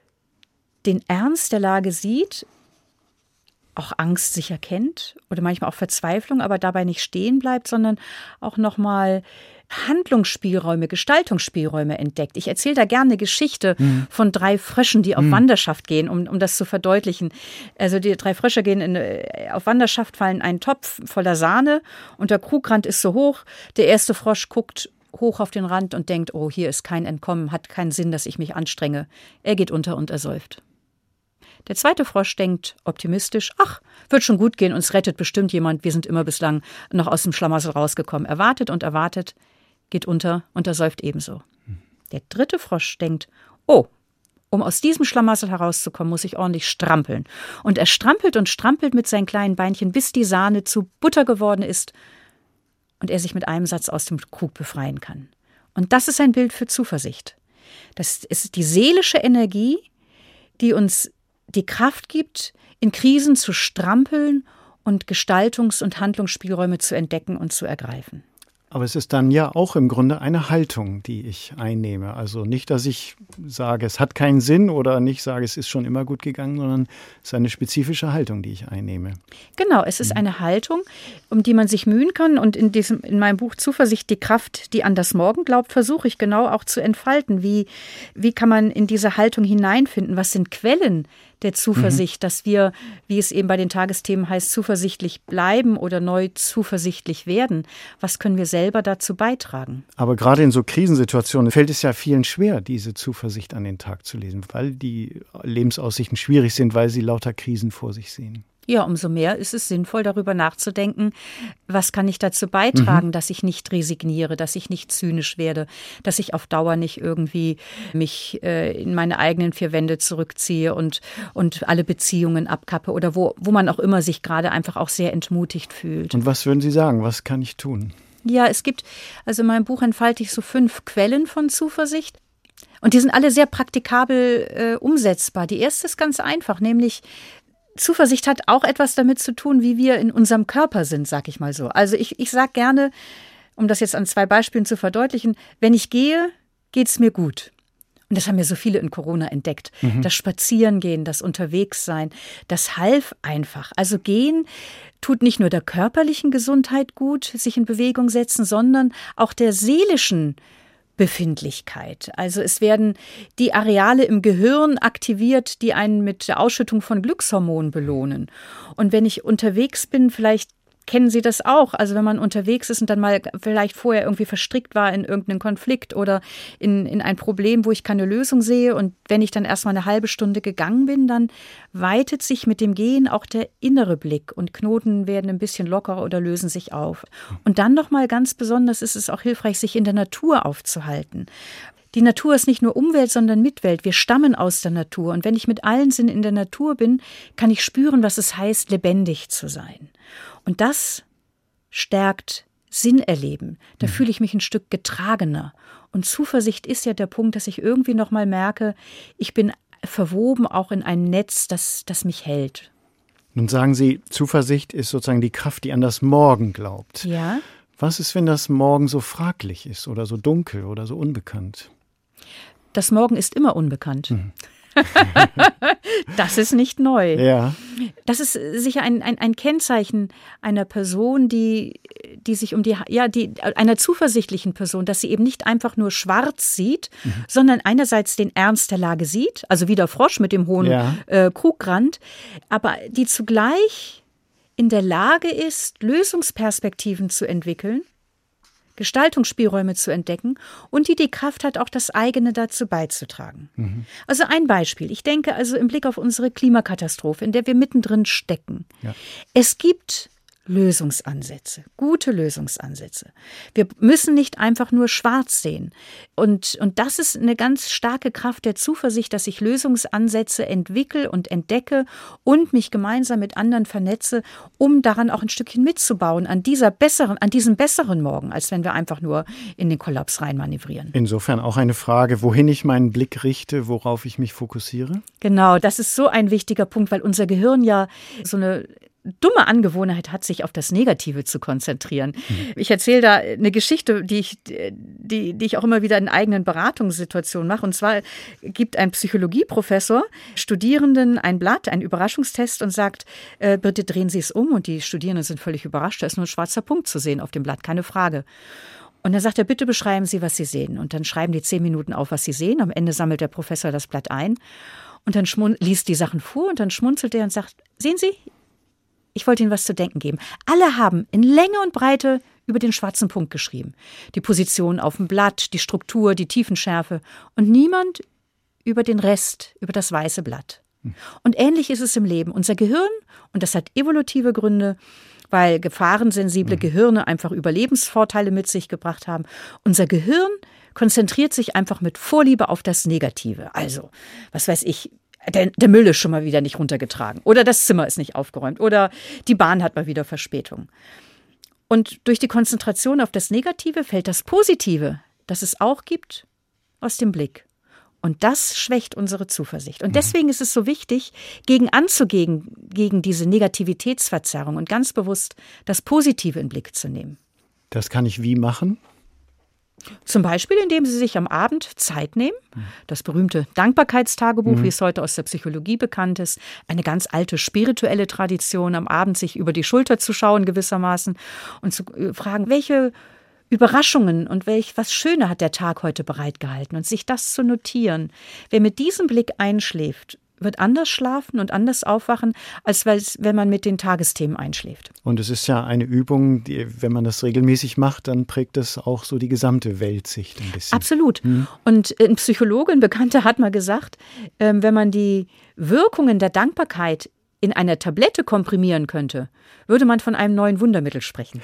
den Ernst der Lage sieht, auch Angst sicher kennt oder manchmal auch Verzweiflung, aber dabei nicht stehen bleibt, sondern auch nochmal Handlungsspielräume, Gestaltungsspielräume entdeckt. Ich erzähle da gerne eine Geschichte von 3 Fröschen, die auf Wanderschaft gehen, um das zu verdeutlichen. Also die 3 Frösche gehen auf Wanderschaft, fallen in einen Topf voller Sahne und der Krugrand ist so hoch. Der erste Frosch guckt hoch auf den Rand und denkt, oh, hier ist kein Entkommen, hat keinen Sinn, dass ich mich anstrenge. Er geht unter und ersäuft. Der zweite Frosch denkt optimistisch, ach, wird schon gut gehen, uns rettet bestimmt jemand, wir sind immer bislang noch aus dem Schlamassel rausgekommen. Er wartet und erwartet, geht unter und ersäuft ebenso. Der dritte Frosch denkt, oh, um aus diesem Schlamassel herauszukommen, muss ich ordentlich strampeln. Und er strampelt und strampelt mit seinen kleinen Beinchen, bis die Sahne zu Butter geworden ist und er sich mit einem Satz aus dem Krug befreien kann. Und das ist ein Bild für Zuversicht. Das ist die seelische Energie, die uns die Kraft gibt, in Krisen zu strampeln und Gestaltungs- und Handlungsspielräume zu entdecken und zu ergreifen. Aber es ist dann ja auch im Grunde eine Haltung, die ich einnehme. Also nicht, dass ich sage, es hat keinen Sinn oder nicht sage, es ist schon immer gut gegangen, sondern es ist eine spezifische Haltung, die ich einnehme. Genau, es ist eine Haltung, um die man sich mühen kann. Und in meinem Buch Zuversicht, die Kraft, die an das Morgen glaubt, versuche ich genau auch zu entfalten. Wie kann man in diese Haltung hineinfinden? Was sind Quellen der Zuversicht, dass wir, wie es eben bei den Tagesthemen heißt, zuversichtlich bleiben oder neu zuversichtlich werden? Was können wir selber dazu beitragen? Aber gerade in so Krisensituationen fällt es ja vielen schwer, diese Zuversicht an den Tag zu lesen, weil die Lebensaussichten schwierig sind, weil sie lauter Krisen vor sich sehen. Ja, umso mehr ist es sinnvoll, darüber nachzudenken, was kann ich dazu beitragen, dass ich nicht resigniere, dass ich nicht zynisch werde, dass ich auf Dauer nicht irgendwie mich in meine eigenen 4 Wände zurückziehe und alle Beziehungen abkappe oder wo man auch immer sich gerade einfach auch sehr entmutigt fühlt. Und was würden Sie sagen, was kann ich tun? Ja, also in meinem Buch entfalte ich so 5 Quellen von Zuversicht. Und die sind alle sehr praktikabel umsetzbar. Die erste ist ganz einfach, nämlich Zuversicht hat auch etwas damit zu tun, wie wir in unserem Körper sind, sag ich mal so. Also ich sage gerne, um das jetzt an 2 Beispielen zu verdeutlichen, wenn ich gehe, geht's mir gut. Und das haben ja so viele in Corona entdeckt. Das Spazierengehen, das Unterwegssein, das half einfach. Also gehen tut nicht nur der körperlichen Gesundheit gut, sich in Bewegung setzen, sondern auch der seelischen Befindlichkeit. Also es werden die Areale im Gehirn aktiviert, die einen mit der Ausschüttung von Glückshormonen belohnen. Und wenn ich unterwegs bin, vielleicht kennen Sie das auch? Also wenn man unterwegs ist und dann mal vielleicht vorher irgendwie verstrickt war in irgendeinen Konflikt oder in ein Problem, wo ich keine Lösung sehe, und wenn ich dann erstmal eine halbe Stunde gegangen bin, dann weitet sich mit dem Gehen auch der innere Blick und Knoten werden ein bisschen lockerer oder lösen sich auf. Und dann nochmal ganz besonders ist es auch hilfreich, sich in der Natur aufzuhalten. Die Natur ist nicht nur Umwelt, sondern Mitwelt. Wir stammen aus der Natur. Und wenn ich mit allen Sinnen in der Natur bin, kann ich spüren, was es heißt, lebendig zu sein. Und das stärkt Sinnerleben. Da fühle ich mich ein Stück getragener. Und Zuversicht ist ja der Punkt, dass ich irgendwie noch mal merke, ich bin verwoben auch in ein Netz, das mich hält. Nun sagen Sie, Zuversicht ist sozusagen die Kraft, die an das Morgen glaubt. Ja. Was ist, wenn das Morgen so fraglich ist oder so dunkel oder so unbekannt? Das Morgen ist immer unbekannt. Das ist nicht neu. Ja. Das ist sicher ein Kennzeichen einer Person, die sich einer zuversichtlichen Person, dass sie eben nicht einfach nur schwarz sieht, sondern einerseits den Ernst der Lage sieht, also wie der Frosch mit dem hohen Krugrand, aber die zugleich in der Lage ist, Lösungsperspektiven zu entwickeln, Gestaltungsspielräume zu entdecken und die Kraft hat, auch das eigene dazu beizutragen. Also ein Beispiel. Ich denke also im Blick auf unsere Klimakatastrophe, in der wir mittendrin stecken. Ja. Es gibt Lösungsansätze, gute Lösungsansätze. Wir müssen nicht einfach nur schwarz sehen. Und das ist eine ganz starke Kraft der Zuversicht, dass ich Lösungsansätze entwickle und entdecke und mich gemeinsam mit anderen vernetze, um daran auch ein Stückchen mitzubauen, an diesem besseren Morgen, als wenn wir einfach nur in den Kollaps reinmanövrieren. Insofern auch eine Frage, wohin ich meinen Blick richte, worauf ich mich fokussiere? Genau, das ist so ein wichtiger Punkt, weil unser Gehirn ja so eine dumme Angewohnheit hat, sich auf das Negative zu konzentrieren. Ich erzähle da eine Geschichte, die ich auch immer wieder in eigenen Beratungssituationen mache. Und zwar gibt ein Psychologieprofessor Studierenden ein Blatt, einen Überraschungstest und sagt, bitte drehen Sie es um. Und die Studierenden sind völlig überrascht. Da ist nur ein schwarzer Punkt zu sehen auf dem Blatt, keine Frage. Und dann sagt er, bitte beschreiben Sie, was Sie sehen. Und dann schreiben die 10 Minuten auf, was sie sehen. Am Ende sammelt der Professor das Blatt ein und dann liest die Sachen vor und dann schmunzelt er und sagt, sehen Sie, ich wollte Ihnen was zu denken geben. Alle haben in Länge und Breite über den schwarzen Punkt geschrieben. Die Position auf dem Blatt, die Struktur, die Tiefenschärfe und niemand über den Rest, über das weiße Blatt. Und ähnlich ist es im Leben. Unser Gehirn, und das hat evolutive Gründe, weil gefahrensensible Gehirne einfach Überlebensvorteile mit sich gebracht haben. Unser Gehirn konzentriert sich einfach mit Vorliebe auf das Negative. Also, was weiß ich, der Müll ist schon mal wieder nicht runtergetragen oder das Zimmer ist nicht aufgeräumt oder die Bahn hat mal wieder Verspätung. Und durch die Konzentration auf das Negative fällt das Positive, das es auch gibt, aus dem Blick. Und das schwächt unsere Zuversicht. Und deswegen ist es so wichtig, gegen diese Negativitätsverzerrung und ganz bewusst das Positive in den Blick zu nehmen. Das kann ich wie machen? Zum Beispiel, indem Sie sich am Abend Zeit nehmen, das berühmte Dankbarkeitstagebuch, wie es heute aus der Psychologie bekannt ist, eine ganz alte spirituelle Tradition, am Abend sich über die Schulter zu schauen gewissermaßen und zu fragen, welche Überraschungen und was Schöne hat der Tag heute bereitgehalten und sich das zu notieren. Wer mit diesem Blick einschläft, wird anders schlafen und anders aufwachen, als wenn man mit den Tagesthemen einschläft. Und es ist ja eine Übung, wenn man das regelmäßig macht, dann prägt das auch so die gesamte Weltsicht ein bisschen. Absolut. Und ein Psychologe, ein Bekannter, hat mal gesagt, wenn man die Wirkungen der Dankbarkeit in einer Tablette komprimieren könnte, würde man von einem neuen Wundermittel sprechen.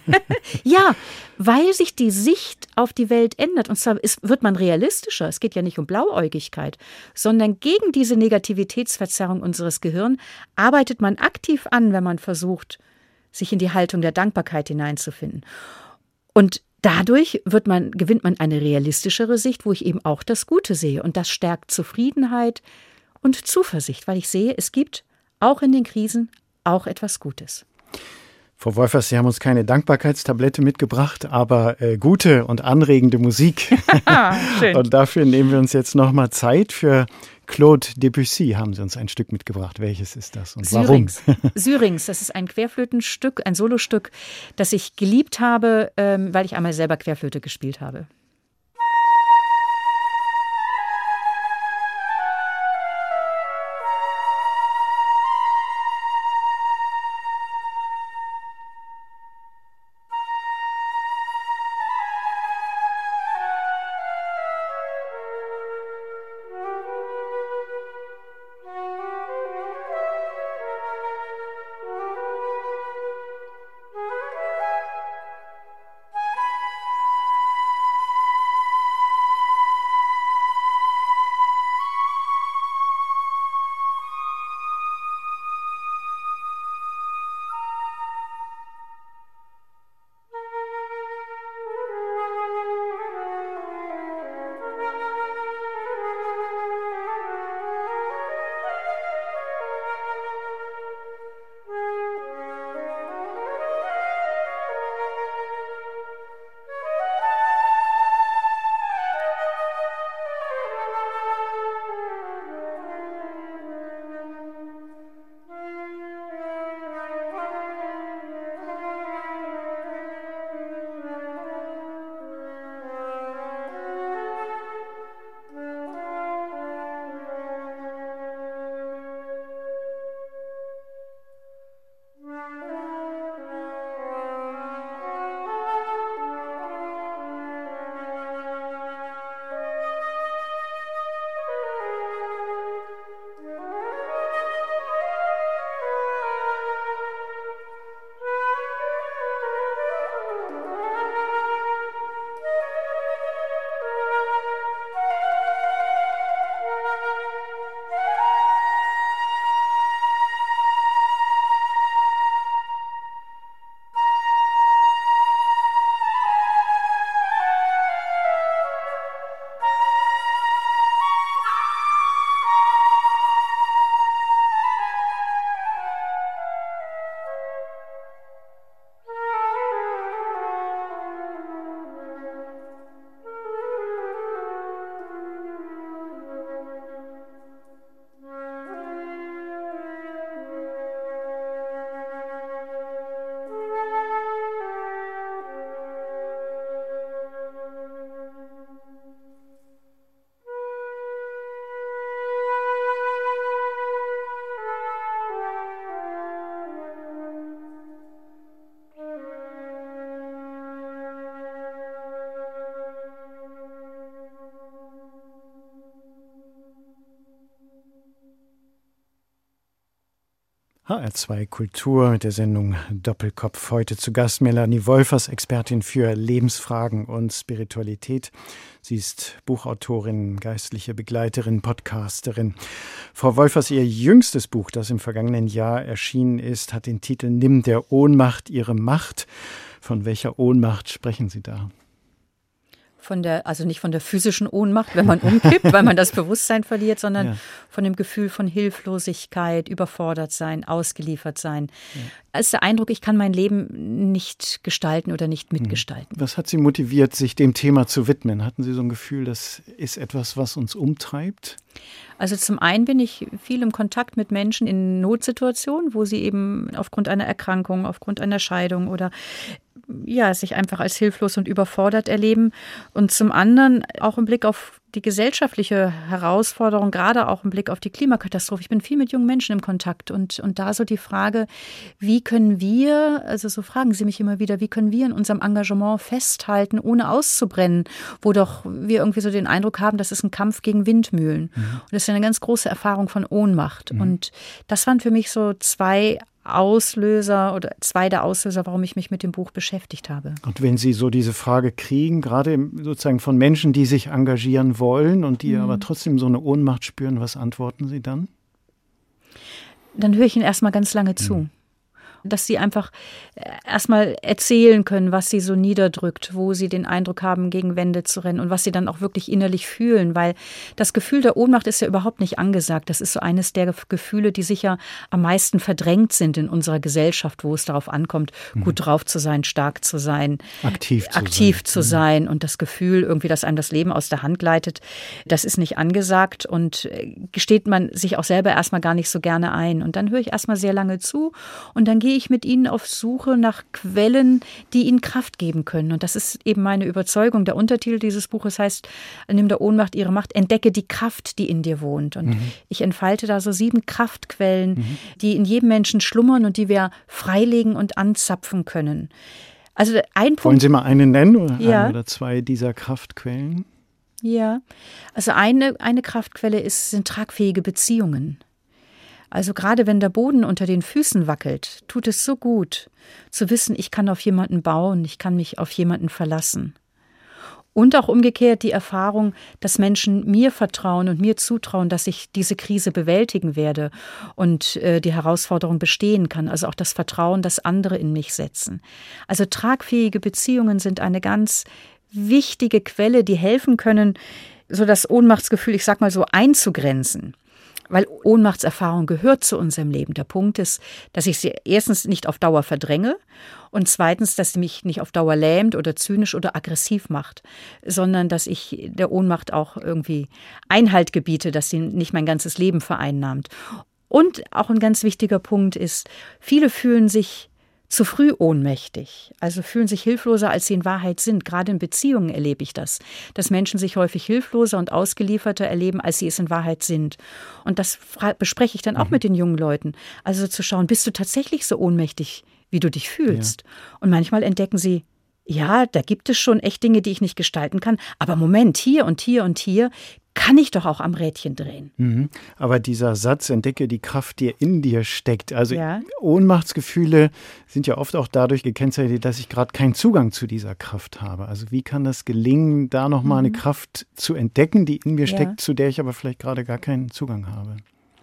Ja, weil sich die Sicht auf die Welt ändert. Und zwar wird man realistischer. Es geht ja nicht um Blauäugigkeit, sondern gegen diese Negativitätsverzerrung unseres Gehirns arbeitet man aktiv an, wenn man versucht, sich in die Haltung der Dankbarkeit hineinzufinden. Und dadurch gewinnt man eine realistischere Sicht, wo ich eben auch das Gute sehe. Und das stärkt Zufriedenheit und Zuversicht, weil ich sehe, es gibt auch in den Krisen auch etwas Gutes. Frau Wolfers, Sie haben uns keine Dankbarkeitstablette mitgebracht, aber gute und anregende Musik. Schön. Und dafür nehmen wir uns jetzt nochmal Zeit. Für Claude Debussy haben Sie uns ein Stück mitgebracht. Welches ist das und warum? Syrinx, das ist ein Querflötenstück, ein Solostück, das ich geliebt habe, weil ich einmal selber Querflöte gespielt habe. HR2 Kultur mit der Sendung Doppelkopf. Heute zu Gast Melanie Wolfers, Expertin für Lebensfragen und Spiritualität. Sie ist Buchautorin, geistliche Begleiterin, Podcasterin. Frau Wolfers, Ihr jüngstes Buch, das im vergangenen Jahr erschienen ist, hat den Titel »Nimm der Ohnmacht ihre Macht«. Von welcher Ohnmacht sprechen Sie da? Also nicht von der physischen Ohnmacht, wenn man umkippt, weil man das Bewusstsein verliert, sondern von dem Gefühl von Hilflosigkeit, überfordert sein, ausgeliefert sein. Es ist der Eindruck, ich kann mein Leben nicht gestalten oder nicht mitgestalten. Was hat Sie motiviert, sich dem Thema zu widmen? Hatten Sie so ein Gefühl, das ist etwas, was uns umtreibt? Also zum einen bin ich viel im Kontakt mit Menschen in Notsituationen, wo sie eben aufgrund einer Erkrankung, aufgrund einer Scheidung oder sich einfach als hilflos und überfordert erleben. Und zum anderen auch im Blick auf die gesellschaftliche Herausforderung, gerade auch im Blick auf die Klimakatastrophe. Ich bin viel mit jungen Menschen im Kontakt und da so die Frage, wie können wir, also so fragen sie mich immer wieder, wie können wir in unserem Engagement festhalten, ohne auszubrennen, wo doch wir irgendwie so den Eindruck haben, das ist ein Kampf gegen Windmühlen. Und das ist eine ganz große Erfahrung von Ohnmacht. Und das waren für mich so zwei der Auslöser, warum ich mich mit dem Buch beschäftigt habe. Und wenn Sie so diese Frage kriegen, gerade sozusagen von Menschen, die sich engagieren wollen und die aber trotzdem so eine Ohnmacht spüren, was antworten Sie dann? Dann höre ich Ihnen erstmal ganz lange zu. Dass sie einfach erstmal erzählen können, was sie so niederdrückt, wo sie den Eindruck haben, gegen Wände zu rennen und was sie dann auch wirklich innerlich fühlen, weil das Gefühl der Ohnmacht ist ja überhaupt nicht angesagt. Das ist so eines der Gefühle, die sicher am meisten verdrängt sind in unserer Gesellschaft, wo es darauf ankommt, gut drauf zu sein, stark zu sein, aktiv zu sein und das Gefühl irgendwie, dass einem das Leben aus der Hand gleitet, das ist nicht angesagt und gesteht man sich auch selber erstmal gar nicht so gerne ein. Und dann höre ich erstmal sehr lange zu und dann gehe ich mit ihnen auf Suche nach Quellen, die ihnen Kraft geben können. Und das ist eben meine Überzeugung. Der Untertitel dieses Buches heißt, Nimm der Ohnmacht ihre Macht, entdecke die Kraft, die in dir wohnt. Und ich entfalte da so 7 Kraftquellen, die in jedem Menschen schlummern und die wir freilegen und anzapfen können. Also ein Punkt. Wollen Sie mal eine nennen oder eine oder 2 dieser Kraftquellen? Ja, also eine Kraftquelle sind tragfähige Beziehungen. Also gerade wenn der Boden unter den Füßen wackelt, tut es so gut, zu wissen, ich kann auf jemanden bauen, ich kann mich auf jemanden verlassen. Und auch umgekehrt die Erfahrung, dass Menschen mir vertrauen und mir zutrauen, dass ich diese Krise bewältigen werde und die Herausforderung bestehen kann. Also auch das Vertrauen, das andere in mich setzen. Also tragfähige Beziehungen sind eine ganz wichtige Quelle, die helfen können, so das Ohnmachtsgefühl, ich sag mal so, einzugrenzen. Weil Ohnmachtserfahrung gehört zu unserem Leben. Der Punkt ist, dass ich sie erstens nicht auf Dauer verdränge und zweitens, dass sie mich nicht auf Dauer lähmt oder zynisch oder aggressiv macht, sondern dass ich der Ohnmacht auch irgendwie Einhalt gebiete, dass sie nicht mein ganzes Leben vereinnahmt. Und auch ein ganz wichtiger Punkt ist, viele fühlen sich zu früh ohnmächtig, also fühlen sich hilfloser, als sie in Wahrheit sind. Gerade in Beziehungen erlebe ich das, dass Menschen sich häufig hilfloser und ausgelieferter erleben, als sie es in Wahrheit sind. Und das bespreche ich dann auch mit den jungen Leuten. Also zu schauen, bist du tatsächlich so ohnmächtig, wie du dich fühlst? Ja. Und manchmal entdecken sie, ja, da gibt es schon echt Dinge, die ich nicht gestalten kann. Aber Moment, hier und hier und hier kann ich doch auch am Rädchen drehen. Aber dieser Satz, entdecke die Kraft, die in dir steckt. Also Ohnmachtsgefühle sind ja oft auch dadurch gekennzeichnet, dass ich gerade keinen Zugang zu dieser Kraft habe. Also wie kann das gelingen, da nochmal eine Kraft zu entdecken, die in mir steckt, zu der ich aber vielleicht gerade gar keinen Zugang habe?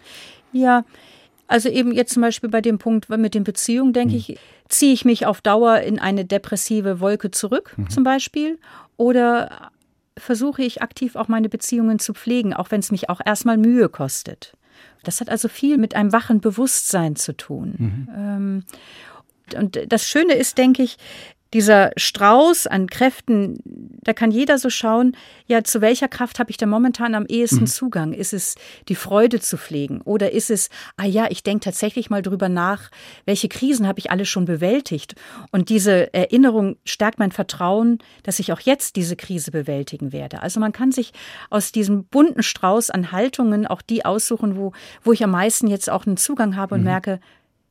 Ja, also eben jetzt zum Beispiel bei dem Punkt mit den Beziehungen, denke ich, ziehe ich mich auf Dauer in eine depressive Wolke zurück zum Beispiel oder versuche ich aktiv auch meine Beziehungen zu pflegen, auch wenn es mich auch erstmal Mühe kostet. Das hat also viel mit einem wachen Bewusstsein zu tun. Und das Schöne ist, denke ich, dieser Strauß an Kräften, da kann jeder so schauen, ja, zu welcher Kraft habe ich da momentan am ehesten Zugang? Ist es die Freude zu pflegen? Oder ist es, ich denke tatsächlich mal drüber nach, welche Krisen habe ich alle schon bewältigt? Und diese Erinnerung stärkt mein Vertrauen, dass ich auch jetzt diese Krise bewältigen werde. Also man kann sich aus diesem bunten Strauß an Haltungen auch die aussuchen, wo ich am meisten jetzt auch einen Zugang habe und merke,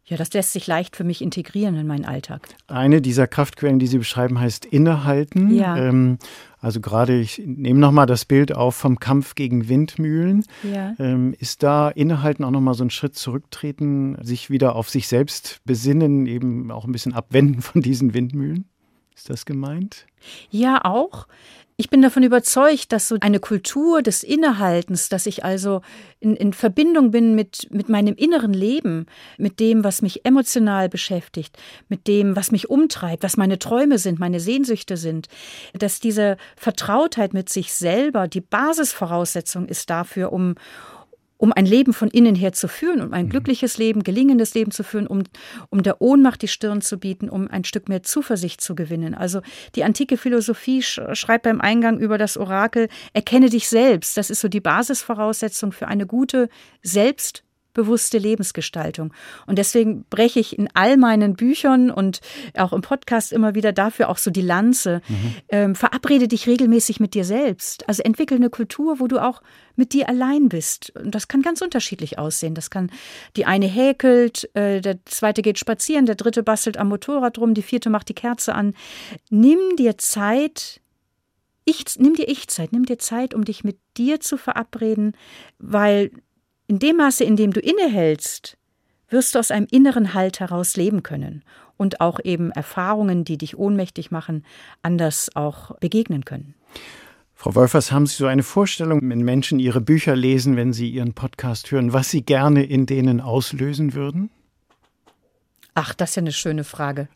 Ja, das lässt sich leicht für mich integrieren in meinen Alltag. Eine dieser Kraftquellen, die Sie beschreiben, heißt Innehalten. Ja. Also gerade, ich nehme nochmal das Bild auf vom Kampf gegen Windmühlen. Ja. Ist da Innehalten auch nochmal so ein Schritt zurücktreten, sich wieder auf sich selbst besinnen, eben auch ein bisschen abwenden von diesen Windmühlen? Ist das gemeint? Ja, auch. Ich bin davon überzeugt, dass so eine Kultur des Innehaltens, dass ich also in Verbindung bin mit meinem inneren Leben, mit dem, was mich emotional beschäftigt, mit dem, was mich umtreibt, was meine Träume sind, meine Sehnsüchte sind, dass diese Vertrautheit mit sich selber die Basisvoraussetzung ist dafür, um ein Leben von innen her zu führen, um ein glückliches Leben, gelingendes Leben zu führen, um der Ohnmacht die Stirn zu bieten, um ein Stück mehr Zuversicht zu gewinnen. Also die antike Philosophie schreibt beim Eingang über das Orakel, erkenne dich selbst. Das ist so die Basisvoraussetzung für eine gute, selbstbewusste Lebensgestaltung. Und deswegen breche ich in all meinen Büchern und auch im Podcast immer wieder dafür auch so die Lanze. Verabrede dich regelmäßig mit dir selbst. Also entwickle eine Kultur, wo du auch mit dir allein bist. Und das kann ganz unterschiedlich aussehen. Das kann, die eine häkelt, der zweite geht spazieren, der dritte bastelt am Motorrad rum, die vierte macht die Kerze an. Nimm dir Zeit, nimm dir Zeit, um dich mit dir zu verabreden, weil in dem Maße, in dem du innehältst, wirst du aus einem inneren Halt heraus leben können und auch eben Erfahrungen, die dich ohnmächtig machen, anders auch begegnen können. Frau Wolfers, haben Sie so eine Vorstellung, wenn Menschen Ihre Bücher lesen, wenn sie Ihren Podcast hören, was Sie gerne in denen auslösen würden? Ach, das ist ja eine schöne Frage.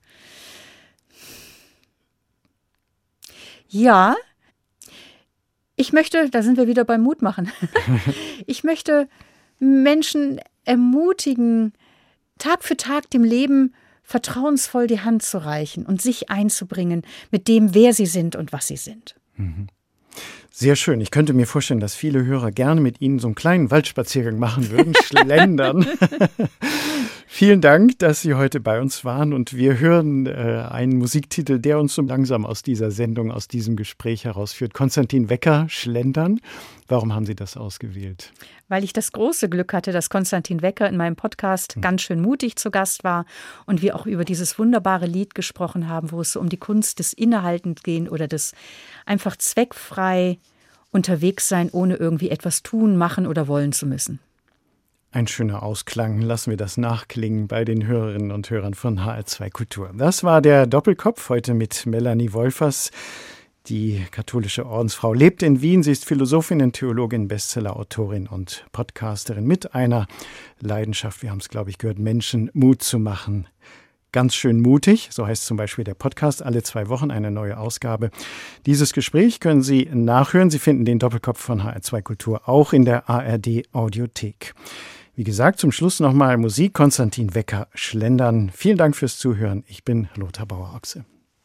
Ja, ich möchte, da sind wir wieder beim Mutmachen, ich möchte Menschen ermutigen, Tag für Tag dem Leben vertrauensvoll die Hand zu reichen und sich einzubringen mit dem, wer sie sind und was sie sind. Sehr schön. Ich könnte mir vorstellen, dass viele Hörer gerne mit Ihnen so einen kleinen Waldspaziergang machen würden, schlendern. Vielen Dank, dass Sie heute bei uns waren und wir hören einen Musiktitel, der uns so langsam aus dieser Sendung, aus diesem Gespräch herausführt. Konstantin Wecker, Schlendern. Warum haben Sie das ausgewählt? Weil ich das große Glück hatte, dass Konstantin Wecker in meinem Podcast ganz schön mutig zu Gast war und wir auch über dieses wunderbare Lied gesprochen haben, wo es so um die Kunst des Innehaltens geht oder des einfach zweckfrei unterwegs sein, ohne irgendwie etwas tun, machen oder wollen zu müssen. Ein schöner Ausklang. Lassen wir das nachklingen bei den Hörerinnen und Hörern von HR2 Kultur. Das war der Doppelkopf heute mit Melanie Wolfers. Die katholische Ordensfrau lebt in Wien. Sie ist Philosophin, Theologin, Bestsellerautorin und Podcasterin mit einer Leidenschaft, wir haben es, glaube ich, gehört, Menschen Mut zu machen. Ganz schön mutig, so heißt zum Beispiel der Podcast, alle 2 Wochen eine neue Ausgabe. Dieses Gespräch können Sie nachhören. Sie finden den Doppelkopf von HR2 Kultur auch in der ARD-Audiothek. Wie gesagt, zum Schluss nochmal Musik. Konstantin Wecker, Schlendern. Vielen Dank fürs Zuhören. Ich bin Lothar Bauer-Ochse.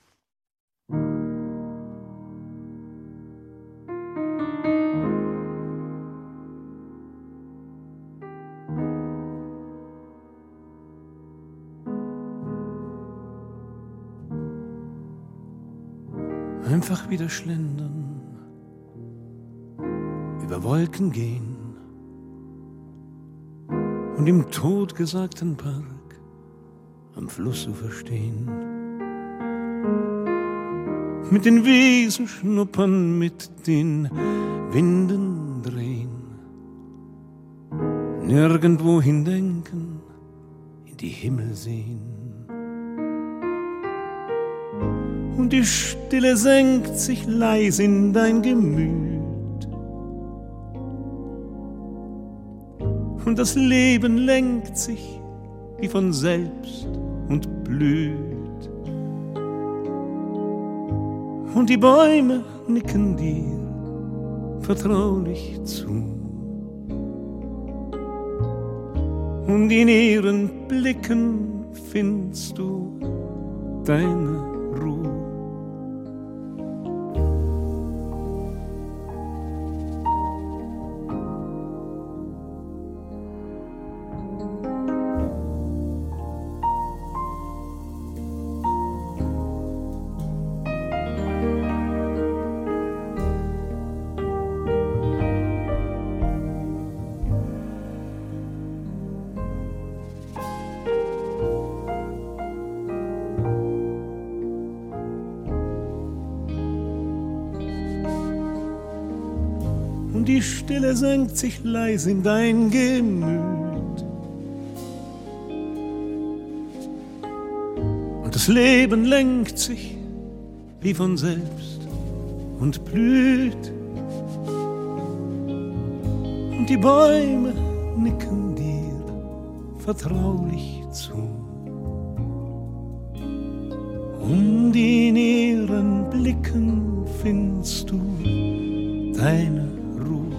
Einfach wieder schlendern, über Wolken gehen und im totgesagten Park am Flussufer stehen. Mit den Wiesen schnuppern, mit den Winden drehen, nirgendwo hindenken, in die Himmel sehen. Und die Stille senkt sich leis in dein Gemüt. Und das Leben lenkt sich wie von selbst und blüht. Und die Bäume nicken dir vertraulich zu. Und in ihren Blicken findest du deine Ruhe. und die Stille senkt sich leise in dein Gemüt. Und das Leben lenkt sich wie von selbst und blüht. Und die Bäume nicken dir vertraulich zu. Und in ihren Blicken findest du deine Ruhe.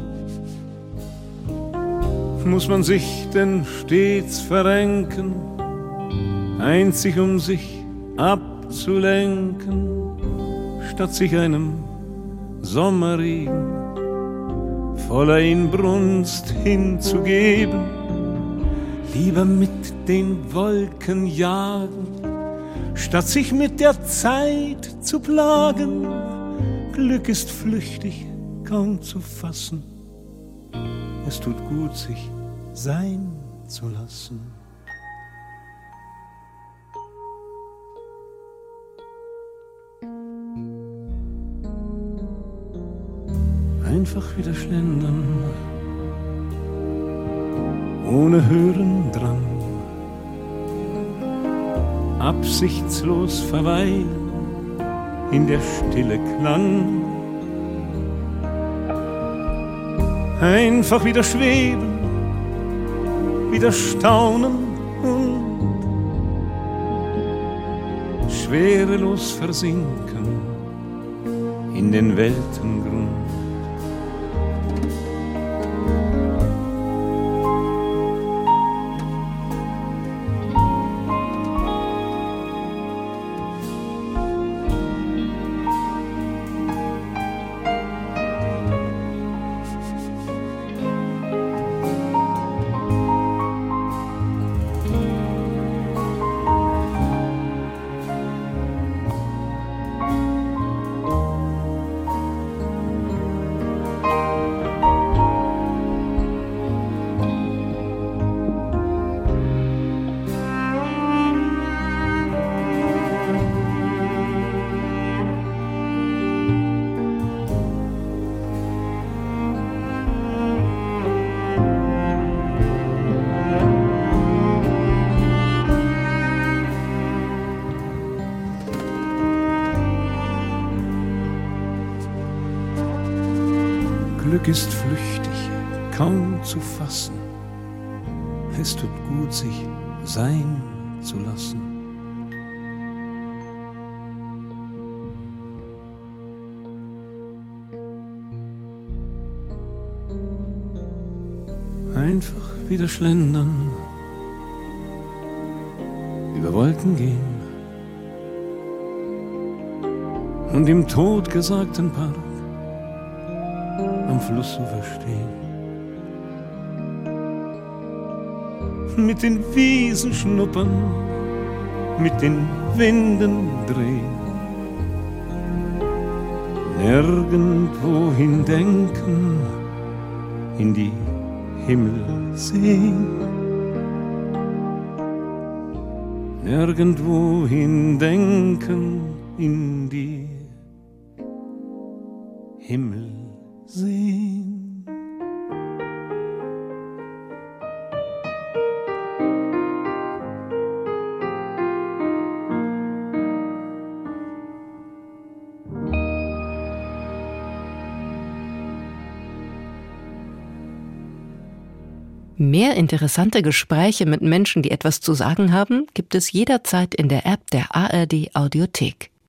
Muss man sich denn stets verrenken, einzig um sich abzulenken, statt sich einem Sommerregen voller Inbrunst hinzugeben, lieber mit den Wolken jagen, statt sich mit der Zeit zu plagen. Glück ist flüchtig, kaum zu fassen, es tut gut, sich sein zu lassen. Einfach wieder schlendern, ohne Hören dran, absichtslos verweilen in der Stille Klang. Einfach wieder schweben, wieder staunen und schwerelos versinken in den Weltengrund. Glück ist flüchtig, kaum zu fassen. Es tut gut, sich sein zu lassen. Einfach wieder schlendern, über Wolken gehen und im totgesagten Park am Flussufer stehen, mit den Wiesen schnuppern, mit den Winden drehen, nirgendwohin denken, in die Himmel sehen, nirgendwohin denken, in die Himmel sehen. Mehr interessante Gespräche mit Menschen, die etwas zu sagen haben, gibt es jederzeit in der App der ARD Audiothek.